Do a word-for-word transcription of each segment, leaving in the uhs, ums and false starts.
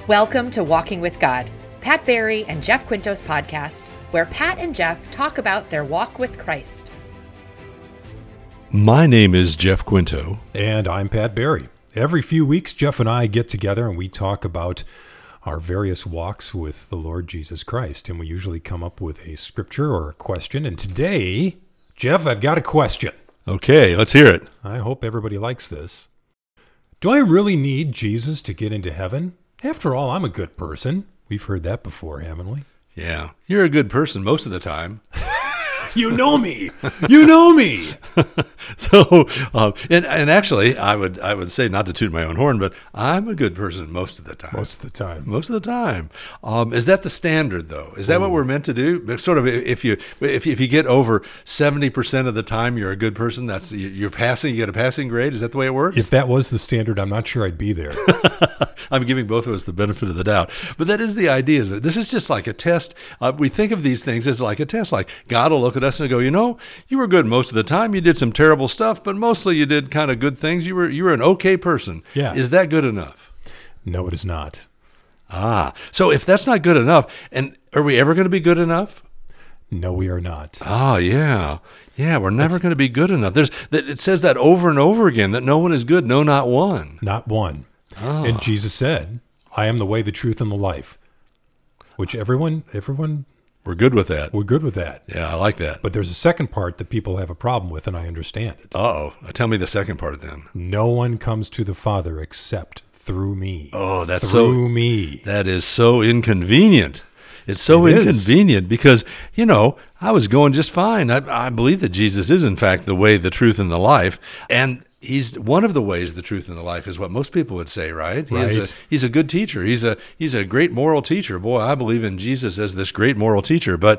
Welcome to Walking with God, Pat Barry and Jeff Quinto's podcast, where Pat and Jeff talk about their walk with Christ. My name is Jeff Quinto. And I'm Pat Barry. Every few weeks, Jeff and I get together and we talk about our various walks with the Lord Jesus Christ. And we usually come up with a scripture or a question. And today, Jeff, I've got a question. Okay, let's hear it. I hope everybody likes this. Do I really need Jesus to get into heaven? After all, I'm a good person. We've heard that before, haven't we? Yeah, you're a good person most of the time. You know me. You know me. so, um, and and actually, I would I would say, not to toot my own horn, but I'm a good person most of the time. Most of the time. Most of the time. Um, is that the standard, though? Is that Ooh. what we're meant to do? Sort of, if you if you, if you get over seventy percent of the time, you're a good person. That's you're passing. You get a passing grade. Is that the way it works? If that was the standard, I'm not sure I'd be there. I'm giving both of us the benefit of the doubt, but that is the idea. Isn't it? This is just like a test. Uh, we think of these things as like a test. Like God will look at us and go, you know, you were good most of the time. You did some terrible stuff, but mostly you did kind of good things. You were you were an okay person. Yeah. Is that good enough? No, it is not. Ah, so if that's not good enough, and are we ever going to be good enough? No, we are not. Oh, yeah. Yeah, we're never going to be good enough. There's it says that over and over again, that no one is good, no, not one. Not one. Oh. And Jesus said, I am the way, the truth, and the life. Which everyone, everyone... We're good with that. We're good with that. Yeah, I like that. But there's a second part that people have a problem with, and I understand it. Uh-oh. Tell me the second part then. No one comes to the Father except through me. Oh, that's through so... Through me. That is so inconvenient. It's so it inconvenient is. because, you know, I was going just fine. I, I believe that Jesus is, in fact, the way, the truth, and the life. And he's one of the ways, the truth, and the life is what most people would say, right? He right. is a, he's a good teacher. He's a he's a great moral teacher. Boy, I believe in Jesus as this great moral teacher. But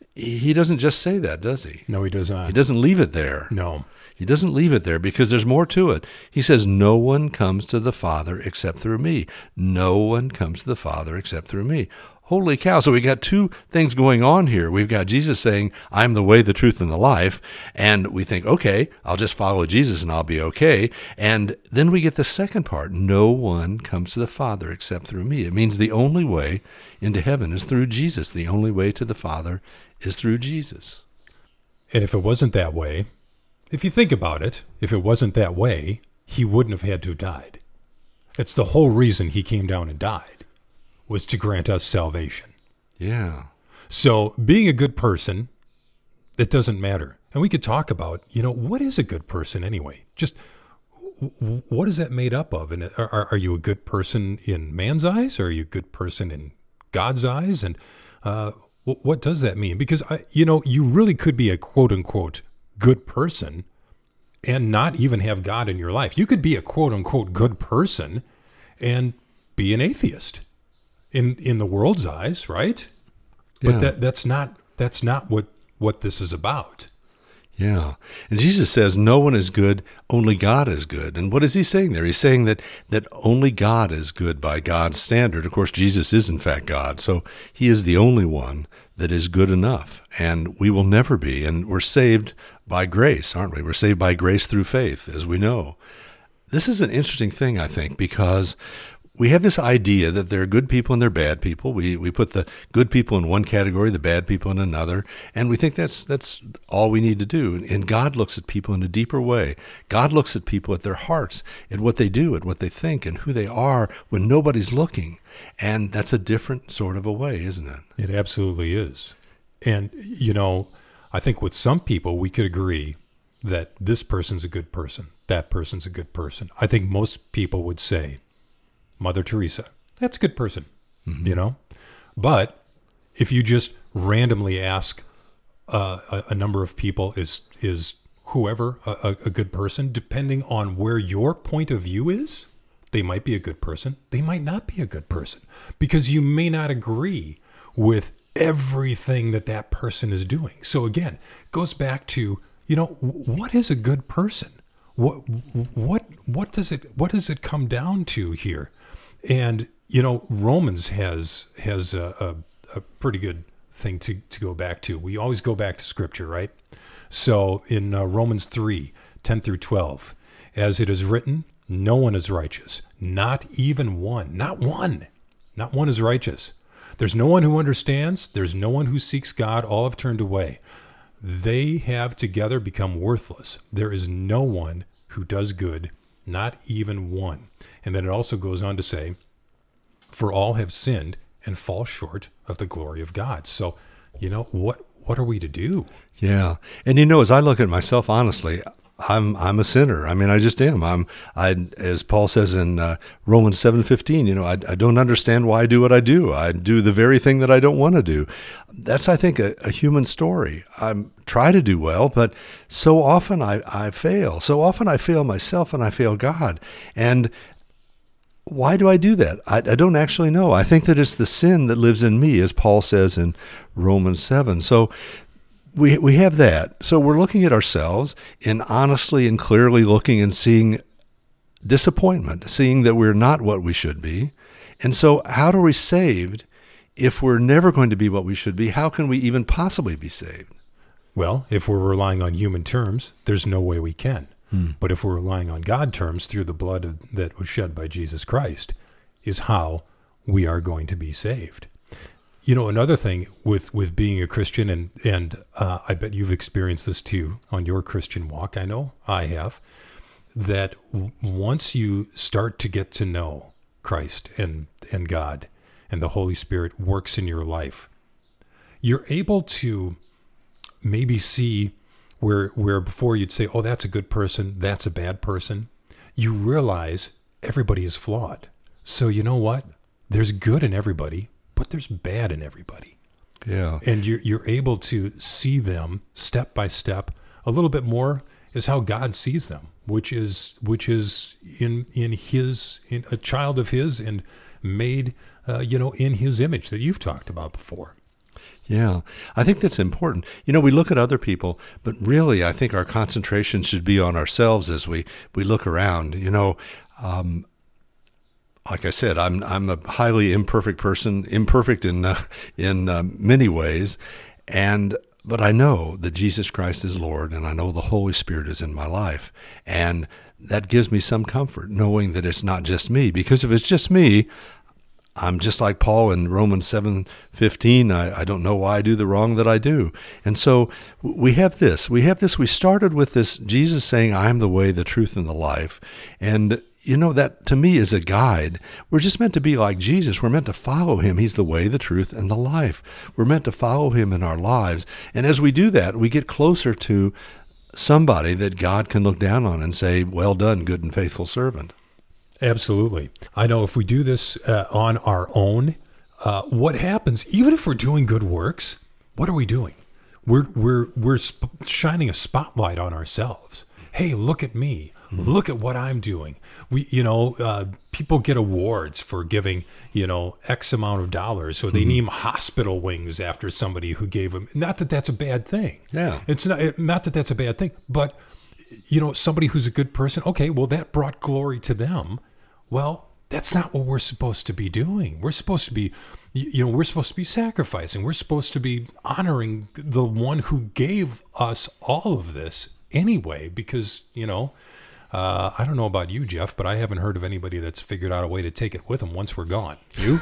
he doesn't just say that, does he? No, he does not. He doesn't leave it there. No. He doesn't leave it there because there's more to it. He says, no one comes to the Father except through me. No one comes to the Father except through me. Holy cow. So we got two things going on here. We've got Jesus saying, I'm the way, the truth, and the life. And we think, okay, I'll just follow Jesus and I'll be okay. And then we get the second part. No one comes to the Father except through me. It means the only way into heaven is through Jesus. The only way to the Father is through Jesus. And if it wasn't that way, if you think about it, if it wasn't that way, he wouldn't have had to have died. It's the whole reason he came down and died. Was to grant us salvation. Yeah. So being a good person, it doesn't matter. And we could talk about, you know, what is a good person anyway? Just w- what is that made up of? And are, are you a good person in man's eyes? Or are you a good person in God's eyes? And uh, w- what does that mean? Because, I, you know, you really could be a quote unquote good person and not even have God in your life. You could be a quote unquote good person and be an atheist. In in the world's eyes, right? But Yeah. that that's not that's not what, what this is about. Yeah. And Jesus says, no one is good, only God is good. And what is he saying there? He's saying that that only God is good by God's standard. Of course, Jesus is in fact God, so he is the only one that is good enough, and we will never be. And we're saved by grace, aren't we? We're saved by grace through faith, as we know. This is an interesting thing, I think, because we have this idea that there are good people and there are bad people. We we put the good people in one category, the bad people in another, and we think that's that's all we need to do. And God looks at people in a deeper way. God looks at people at their hearts, at what they do, at what they think, and who they are when nobody's looking. And that's a different sort of a way, isn't it? It absolutely is. And, you know, I think with some people we could agree that this person's a good person, that person's a good person. I think most people would say, Mother Teresa, that's a good person, mm-hmm. you know? But if you just randomly ask uh, a, a number of people, is is whoever a, a good person, depending on where your point of view is, they might be a good person, they might not be a good person, because you may not agree with everything that that person is doing. So again, it goes back to, you know, what is a good person? What what what does it what does it come down to here? And, you know, Romans has has a, a, a pretty good thing to, to go back to. We always go back to Scripture, right? So in uh, Romans three, ten through twelve, as it is written, no one is righteous, not even one, not one. Not one is righteous. There's no one who understands. There's no one who seeks God. All have turned away. They have together become worthless. There is no one who does good, not even one. And then it also goes on to say, for all have sinned and fall short of the glory of God. So, you know, what what are we to do? Yeah. And you know, as I look at myself, honestly, I'm I'm a sinner. I mean, I just am. I'm I as Paul says in uh, Romans seven fifteen. You know, I, I don't understand why I do what I do. I do the very thing that I don't want to do. That's, I think, a, a human story. I try to do well, but so often I, I fail. So often I fail myself and I fail God. And why do I do that? I, I don't actually know. I think that it's the sin that lives in me, as Paul says in Romans seven. So we we have that. So we're looking at ourselves and honestly and clearly looking and seeing disappointment, seeing that we're not what we should be. And so how are we saved if we're never going to be what we should be? How can we even possibly be saved? Well, if we're relying on human terms, there's no way we can. Hmm. But if we're relying on God terms through the blood of, that was shed by Jesus Christ, is how we are going to be saved. You know, another thing with, with being a Christian, and, and uh, I bet you've experienced this too on your Christian walk, I know I have, that w- once you start to get to know Christ and, and God, and the Holy Spirit works in your life, you're able to maybe see where where before you'd say, oh, that's a good person, that's a bad person. You realize everybody is flawed. So you know what? There's good in everybody, but there's bad in everybody. Yeah. And you're, you're able to see them step by step. A little bit more is how God sees them, which is which is in in his in a child of his and made uh, you know in his image that you've talked about before. Yeah, I think that's important. You know, we look at other people, but really I think our concentration should be on ourselves as we, we look around. You know, um, like I said, I'm I'm a highly imperfect person, imperfect in uh, in uh, many ways, and but I know that Jesus Christ is Lord, and I know the Holy Spirit is in my life, and that gives me some comfort, knowing that it's not just me. Because if it's just me, I'm just like Paul in Romans seven fifteen. I, I don't know why I do the wrong that I do. And so we have this. We have this. We started with this Jesus saying, I am the way, the truth, and the life. And, you know, that to me is a guide. We're just meant to be like Jesus. We're meant to follow him. He's the way, the truth, and the life. We're meant to follow him in our lives. And as we do that, we get closer to somebody that God can look down on and say, well done, good and faithful servant. Absolutely. I know if we do this uh, on our own, uh, what happens, even if we're doing good works, what are we doing? We're we're we're sp- shining a spotlight on ourselves. Hey, look at me. Mm-hmm. Look at what I'm doing. We, you know, uh, people get awards for giving, you know, X amount of dollars. So they mm-hmm. name hospital wings after somebody who gave them. Not that that's a bad thing. Yeah. It's not, not that that's a bad thing, but you know, somebody who's a good person, okay, well, that brought glory to them. Well, that's not what we're supposed to be doing. We're supposed to be, you know, we're supposed to be sacrificing. We're supposed to be honoring the one who gave us all of this anyway, because, you know, uh, I don't know about you, Jeff, but I haven't heard of anybody that's figured out a way to take it with them once we're gone. You?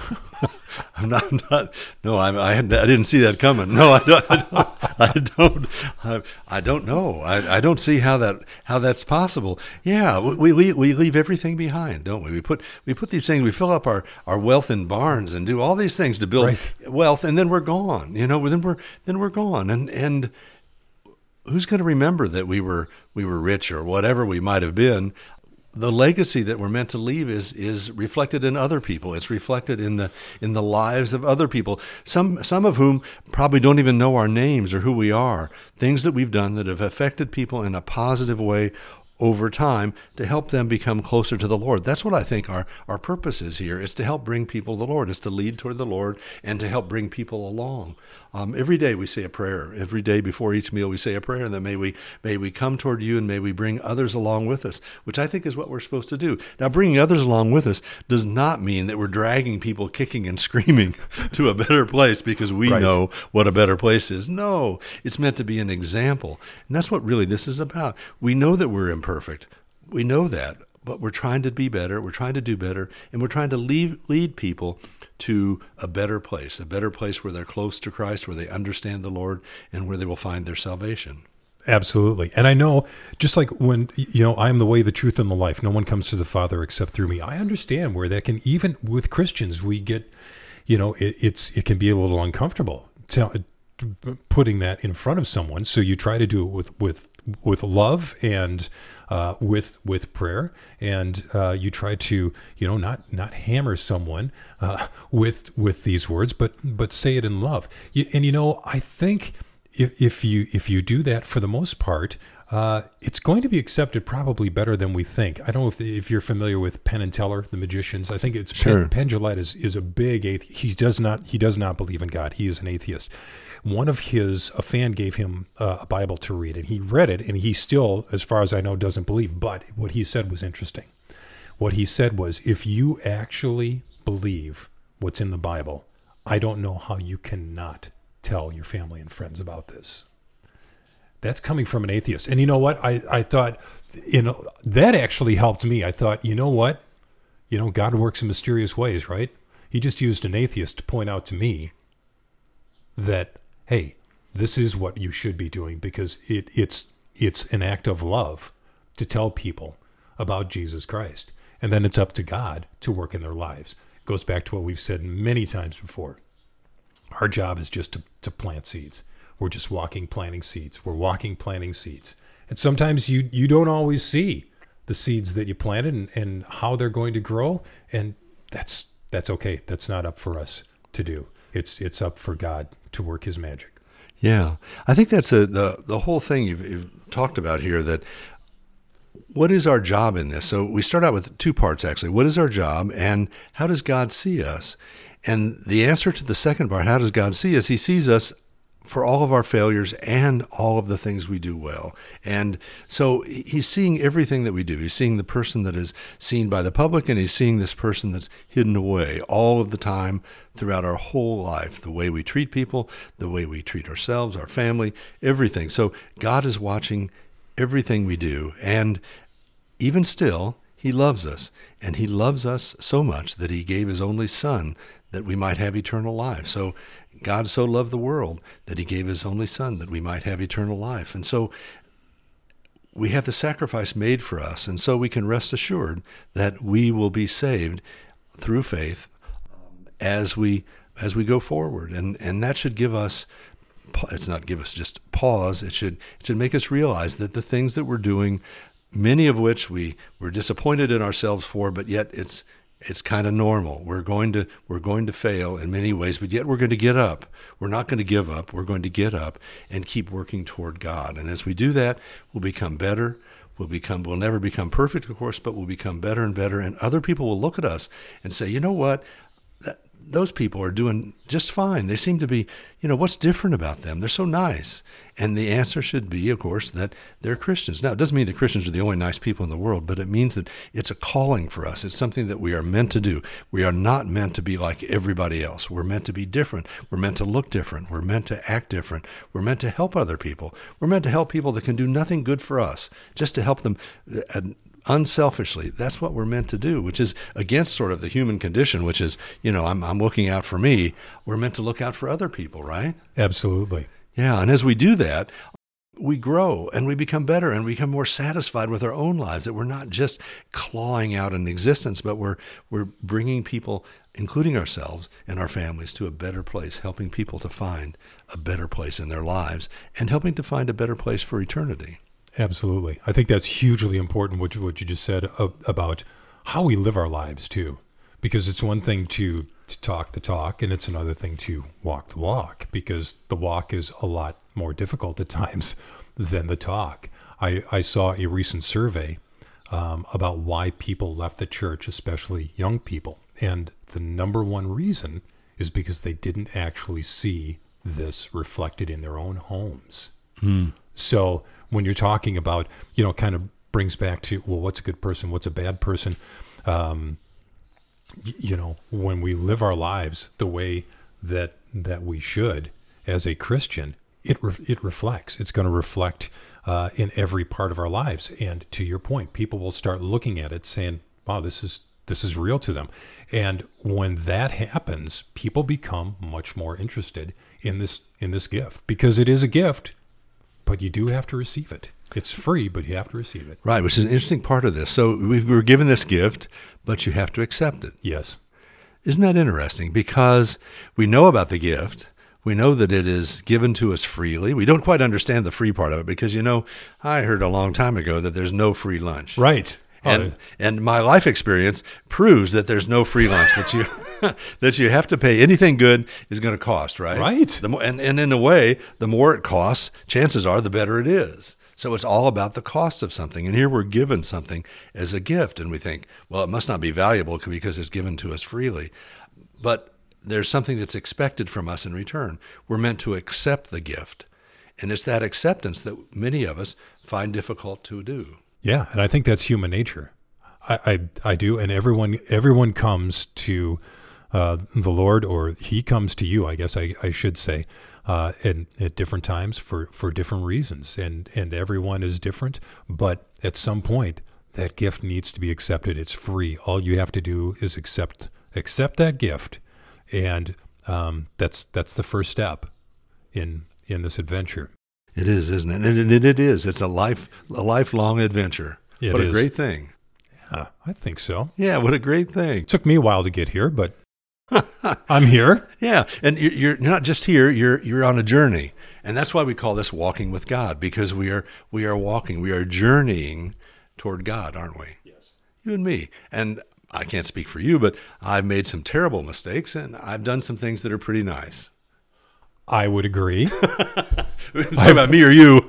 I'm not, I'm not, no, I, I, I didn't see that coming. No, I don't, I don't, I don't, I, I don't know. I, I don't see how that, how that's possible. Yeah. We, we, we leave everything behind, don't we? We put, we put these things, we fill up our, our wealth in barns and do all these things to build right. wealth. And then we're gone, you know, then we're, then we're gone. And, and who's going to remember that we were, we were rich or whatever we might have been? The legacy that we're meant to leave is is reflected in other people. It's reflected in the in the lives of other people. Some some of whom probably don't even know our names or who we are. Things that we've done that have affected people in a positive way over time to help them become closer to the Lord. That's what I think our, our purpose is here, is to help bring people to the Lord, is to lead toward the Lord and to help bring people along. Um, every day we say a prayer. Every day before each meal we say a prayer, and then may we may we come toward you and may we bring others along with us, which I think is what we're supposed to do. Now, bringing others along with us does not mean that we're dragging people kicking and screaming to a better place because we right. know what a better place is. No, it's meant to be an example. And that's what really this is about. We know that we're imperfect. We know that. but we're trying to be better. We're trying to do better, and we're trying to lead, lead people to a better place, a better place where they're close to Christ, where they understand the Lord, and where they will find their salvation. Absolutely. And I know, just like when, you know, I am the way, the truth, and the life. No one comes to the Father except through me. I understand where that can, even with Christians, we get, you know, it, it's it can be a little uncomfortable to, putting that in front of someone. So you try to do it with with with love and uh, with with prayer, and uh, you try to, you know, not not hammer someone uh, with with these words, but but say it in love. You, and you know, I think if if you if you do that, for the most part, uh, it's going to be accepted probably better than we think. I don't know if if you're familiar with Penn and Teller, the magicians. I think it's sure. Penn, Penn Jillette is is a big atheist. He does not he does not believe in God. He is an atheist. One of his, a fan gave him uh, a Bible to read, and he read it, and he still, as far as I know, doesn't believe. But what he said was interesting. What he said was, if you actually believe what's in the Bible, I don't know how you cannot tell your family and friends about this. That's coming from an atheist. And you know what? I, I thought, you know, that actually helped me. I thought, you know what? You know, God works in mysterious ways, right? He just used an atheist to point out to me that, hey, this is what you should be doing, because it, it's it's an act of love to tell people about Jesus Christ. And then it's up to God to work in their lives. It goes back to what we've said many times before. Our job is just to, to plant seeds. We're just walking, planting seeds. We're walking, planting seeds. And sometimes you, you don't always see the seeds that you planted and, and how they're going to grow. And that's that's okay. That's not up for us to do. It's it's up for God to work his magic. Yeah. I think that's a, the, the whole thing you've, you've talked about here, that what is our job in this? So we start out with two parts, actually. What is our job, and how does God see us? And the answer to the second part, how does God see us? He sees us for all of our failures and all of the things we do well. And so he's seeing everything that we do. He's seeing the person that is seen by the public, and he's seeing this person that's hidden away all of the time throughout our whole life, the way we treat people, the way we treat ourselves, our family, everything. So God is watching everything we do. And even still, he loves us. And he loves us so much that he gave his only son that we might have eternal life. So God so loved the world that he gave his only son that we might have eternal life. And so we have the sacrifice made for us, and so we can rest assured that we will be saved through faith um, as we as we go forward. And and that should give us, it's not give us just pause, it should it should make us realize that the things that we're doing, many of which we we're disappointed in ourselves for, but yet it's It's kind of normal. We're going to we're going to fail in many ways, but yet we're going to get up. We're not going to give up. We're going to get up and keep working toward God. And as we do that, we'll become better. We'll become we'll never become perfect, of course, but we'll become better and better. And other people will look at us and say, you know what? That, those people are doing just fine. They seem to be, you know, what's different about them? They're so nice. And the answer should be, of course, that they're Christians. Now, it doesn't mean that Christians are the only nice people in the world, but it means that it's a calling for us. It's something that we are meant to do. We are not meant to be like everybody else. We're meant to be different. We're meant to look different. We're meant to act different. We're meant to help other people. We're meant to help people that can do nothing good for us, just to help them uh, unselfishly. That's what we're meant to do, which is against sort of the human condition, which is, you know, I'm I'm looking out for me. We're meant to look out for other people, right? Absolutely. Yeah, and as we do that, we grow and we become better and we become more satisfied with our own lives, that we're not just clawing out an existence, but we're we're bringing people, including ourselves and our families, to a better place, helping people to find a better place in their lives and helping to find a better place for eternity. Absolutely. I think that's hugely important, what you, what you just said uh, about how we live our lives, too. Because it's one thing to, to talk the talk, and it's another thing to walk the walk, because the walk is a lot more difficult at times than the talk. I, I saw a recent survey um, about why people left the church, especially young people. And the number one reason is because they didn't actually see this reflected in their own homes. Mm. So when you're talking about, you know, kind of brings back to, well, what's a good person? What's a bad person? Um, y- you know, when we live our lives the way that that we should as a Christian, it re- it reflects. It's going to reflect uh, in every part of our lives. And to your point, people will start looking at it saying, wow, this is this is real to them. And when that happens, people become much more interested in this in this gift, because it is a gift, but you do have to receive it. It's free, but you have to receive it. Right, which is an interesting part of this. So we were given this gift, but you have to accept it. Yes. Isn't that interesting? Because we know about the gift. We know that it is given to us freely. We don't quite understand the free part of it because, you know, I heard a long time ago that there's no free lunch. Right. And oh. and my life experience proves that there's no free lunch, that you that you have to pay. Anything good is going to cost, right? Right. The more, and, and in a way, the more it costs, chances are the better it is. So it's all about the cost of something. And here we're given something as a gift, and we think, well, it must not be valuable because it's given to us freely. But there's something that's expected from us in return. We're meant to accept the gift. And it's that acceptance that many of us find difficult to do. Yeah, and I think that's human nature. I, I, I do, and everyone everyone comes to uh, the Lord, or he comes to you, I guess I, I should say, uh, in, at different times for, for different reasons, and, and everyone is different, but at some point, that gift needs to be accepted. It's free. All you have to do is accept accept that gift, and um, that's that's the first step in in this adventure. It is, isn't it? And it, it is. It's a life a lifelong adventure. It what a is. great thing. Yeah, I think so. Yeah, what a great thing. It took me a while to get here, but I'm here. Yeah, and you're, you're not just here, you're you're on a journey. And that's why we call this walking with God, because we are we are walking, we are journeying toward God, aren't we? Yes. You and me. And I can't speak for you, but I've made some terrible mistakes, and I've done some things that are pretty nice. I would agree. Talking about me or you?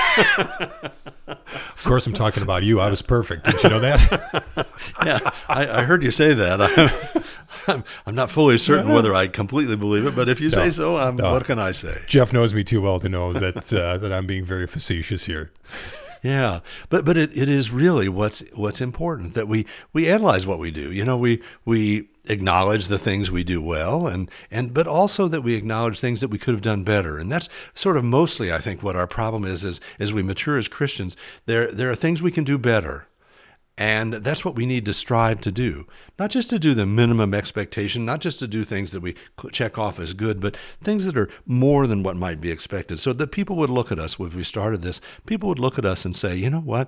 Of course, I'm talking about you. I was perfect. Did you know that? Yeah, I, I heard you say that. I'm, I'm, I'm not fully certain whether I completely believe it, but if you No, say so, I'm, no. what can I say? Jeff knows me too well to know that uh, that I'm being very facetious here. Yeah, but but it, it is really what's what's important, that we, we analyze what we do. You know, we we acknowledge the things we do well, and, and but also that we acknowledge things that we could have done better. And that's sort of mostly, I think, what our problem is, is as we mature as Christians, there there are things we can do better. And that's what we need to strive to do. Not just to do the minimum expectation, not just to do things that we check off as good, but things that are more than what might be expected. So that people would look at us when we started this, people would look at us and say, you know what?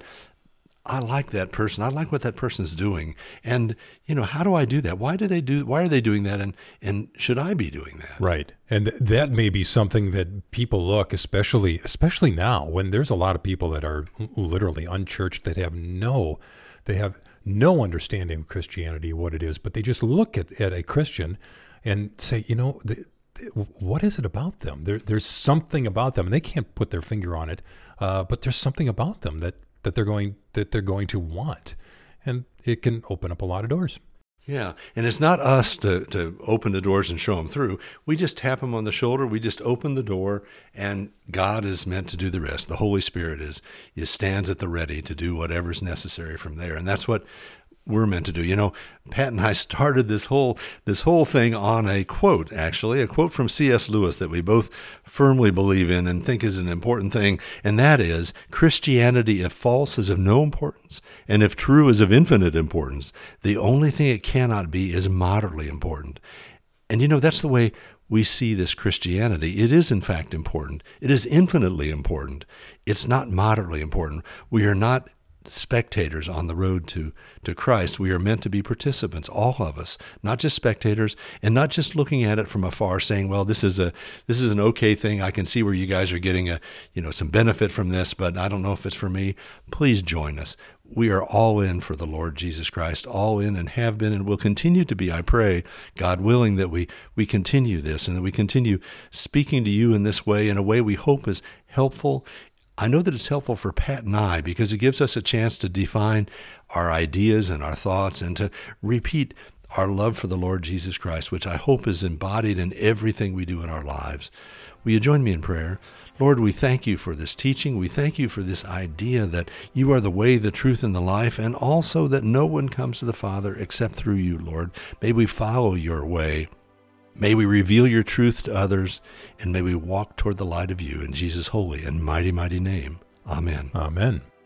I like that person. I like what that person's doing. And, you know, how do I do that? Why do they do, why are they doing that? And, and should I be doing that? Right. And th- that may be something that people look, especially, especially now when there's a lot of people that are literally unchurched, that have no, they have no understanding of Christianity, what it is, but they just look at, at a Christian and say, you know, the, the, what is it about them? There, there's something about them, and they can't put their finger on it, uh, but there's something about them that, that they're going that they're going to want, and it can open up a lot of doors. Yeah, and it's not us to, to open the doors and show them through. We just tap them on the shoulder. We just open the door, and God is meant to do the rest. The Holy Spirit is is stands at the ready to do whatever's necessary from there, and that's what we're meant to do. You know, Pat and I started this whole this whole thing on a quote, actually, a quote from C S Lewis that we both firmly believe in and think is an important thing, and that is, Christianity, if false, is of no importance, and if true, is of infinite importance. The only thing it cannot be is moderately important. And you know, that's the way we see this Christianity. It is, in fact, important. It is infinitely important. It's not moderately important. We are not spectators on the road to, to Christ. We are meant to be participants, all of us, not just spectators, and not just looking at it from afar saying, well, this is a this is an okay thing. I can see where you guys are getting a you know some benefit from this, but I don't know if it's for me. Please join us. We are all in for the Lord Jesus Christ, all in, and have been and will continue to be, I pray, God willing, that we, we continue this and that we continue speaking to you in this way, in a way we hope is helpful. I know that it's helpful for Pat and I because it gives us a chance to define our ideas and our thoughts and to repeat our love for the Lord Jesus Christ, which I hope is embodied in everything we do in our lives. Will you join me in prayer? Lord, we thank you for this teaching. We thank you for this idea that you are the way, the truth, and the life, and also that no one comes to the Father except through you, Lord. May we follow your way. May we reveal your truth to others, and may we walk toward the light of you in Jesus' holy and mighty, mighty name. Amen. Amen.